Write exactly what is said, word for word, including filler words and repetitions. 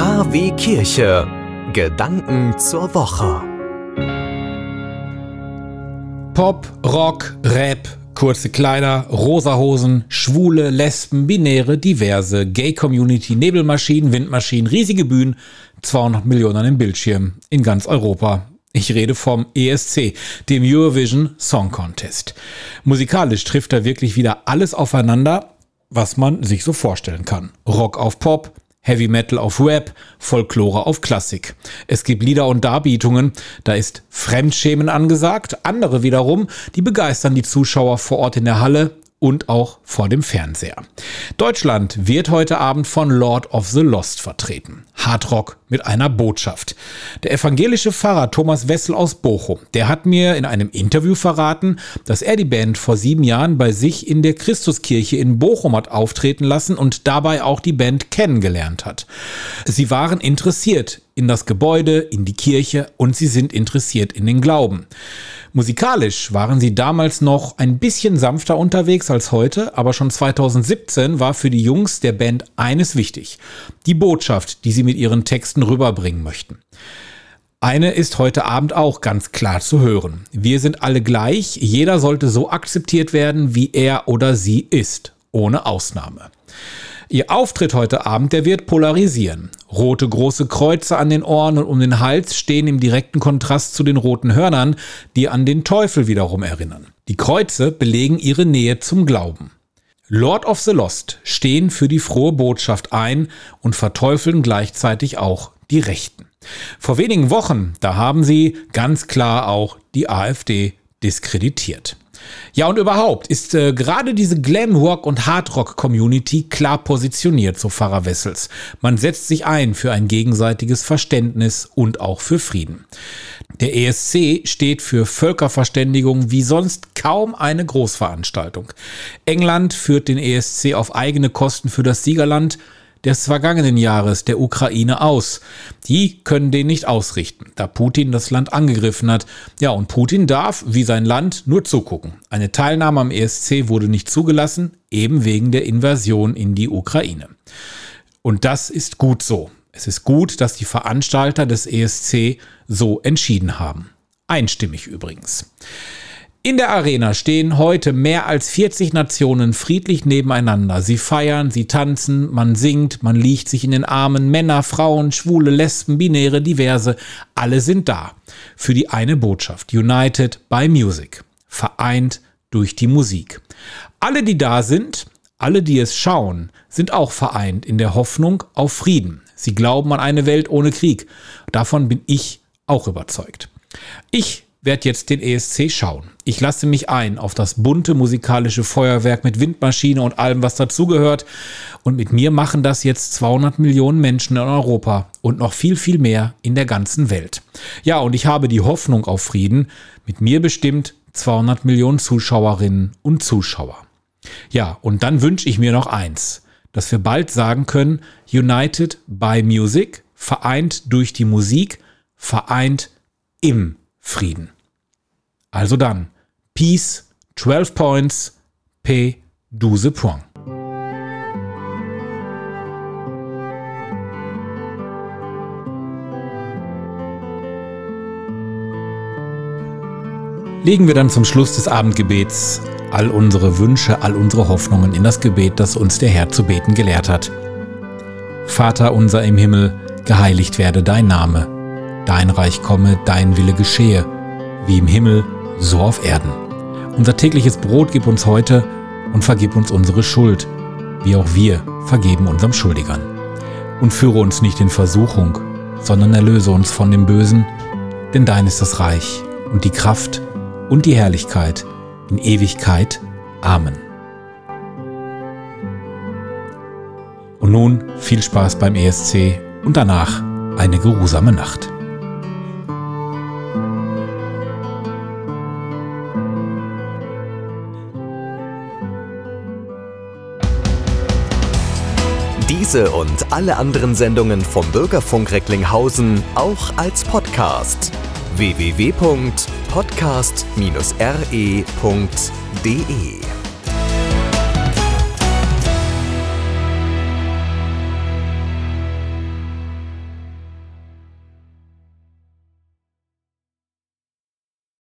K wie Kirche. Gedanken zur Woche. Pop, Rock, Rap, kurze Kleider, rosa Hosen, Schwule, Lesben, Binäre, Diverse, Gay-Community, Nebelmaschinen, Windmaschinen, riesige Bühnen, zweihundert Millionen an den Bildschirmen in ganz Europa. Ich rede vom E S C, dem Eurovision Song Contest. Musikalisch trifft da wirklich wieder alles aufeinander, was man sich so vorstellen kann. Rock auf Pop, Heavy Metal auf Rap, Folklore auf Klassik. Es gibt Lieder und Darbietungen, da ist Fremdschämen angesagt. Andere wiederum, die begeistern die Zuschauer vor Ort in der Halle und auch vor dem Fernseher. Deutschland wird heute Abend von Lord of the Lost vertreten. Hardrock mit einer Botschaft. Der evangelische Pfarrer Thomas Wessel aus Bochum, der hat mir in einem Interview verraten, dass er die Band vor sieben Jahren bei sich in der Christuskirche in Bochum hat auftreten lassen und dabei auch die Band kennengelernt hat. Sie waren interessiert in das Gebäude, in die Kirche und sie sind interessiert in den Glauben. Musikalisch waren sie damals noch ein bisschen sanfter unterwegs als heute, aber schon zweitausendsiebzehn war für die Jungs der Band eines wichtig: die Botschaft, die sie mit ihren Texten rüberbringen möchten. Eine ist heute Abend auch ganz klar zu hören. Wir sind alle gleich, jeder sollte so akzeptiert werden, wie er oder sie ist, ohne Ausnahme. Ihr Auftritt heute Abend, der wird polarisieren. Rote große Kreuze an den Ohren und um den Hals stehen im direkten Kontrast zu den roten Hörnern, die an den Teufel wiederum erinnern. Die Kreuze belegen ihre Nähe zum Glauben. Lord of the Lost stehen für die frohe Botschaft ein und verteufeln gleichzeitig auch die Rechten. Vor wenigen Wochen, da haben sie ganz klar auch die AfD diskreditiert. Ja, und überhaupt ist äh, gerade diese Glam-Rock- und Hardrock-Community klar positioniert, so Pfarrer Wessels. Man setzt sich ein für ein gegenseitiges Verständnis und auch für Frieden. Der E S C steht für Völkerverständigung wie sonst kaum eine Großveranstaltung. England führt den E S C auf eigene Kosten für das Siegerland des vergangenen Jahres, der Ukraine, aus. Die können den nicht ausrichten, da Putin das Land angegriffen hat. Ja, und Putin darf, wie sein Land, nur zugucken. Eine Teilnahme am E S C wurde nicht zugelassen, eben wegen der Invasion in die Ukraine. Und das ist gut so. Es ist gut, dass die Veranstalter des E S C so entschieden haben. Einstimmig übrigens. In der Arena stehen heute mehr als vierzig Nationen friedlich nebeneinander. Sie feiern, sie tanzen, man singt, man liegt sich in den Armen. Männer, Frauen, Schwule, Lesben, Binäre, Diverse, alle sind da. Für die eine Botschaft: United by Music. Vereint durch die Musik. Alle, die da sind, alle, die es schauen, sind auch vereint in der Hoffnung auf Frieden. Sie glauben an eine Welt ohne Krieg. Davon bin ich auch überzeugt. Ich werde jetzt den E S C schauen. Ich lasse mich ein auf das bunte musikalische Feuerwerk mit Windmaschine und allem, was dazugehört. Und mit mir machen das jetzt zweihundert Millionen Menschen in Europa und noch viel, viel mehr in der ganzen Welt. Ja, und ich habe die Hoffnung auf Frieden. Mit mir bestimmt zweihundert Millionen Zuschauerinnen und Zuschauer. Ja, und dann wünsche ich mir noch eins, dass wir bald sagen können: United by Music, vereint durch die Musik, vereint im Frieden. Also dann, Peace, zwölf Points, P douze Points. Legen wir dann zum Schluss des Abendgebets all unsere Wünsche, all unsere Hoffnungen in das Gebet, das uns der Herr zu beten gelehrt hat. Vater unser im Himmel, geheiligt werde dein Name. Dein Reich komme, dein Wille geschehe, wie im Himmel, so auf Erden. Unser tägliches Brot gib uns heute und vergib uns unsere Schuld, wie auch wir vergeben unseren Schuldigern. Und führe uns nicht in Versuchung, sondern erlöse uns von dem Bösen, denn dein ist das Reich und die Kraft und die Herrlichkeit in Ewigkeit. Amen. Und nun viel Spaß beim E S C und danach eine geruhsame Nacht. Diese und alle anderen Sendungen vom Bürgerfunk Recklinghausen auch als Podcast. w w w punkt podcast dash r e punkt d e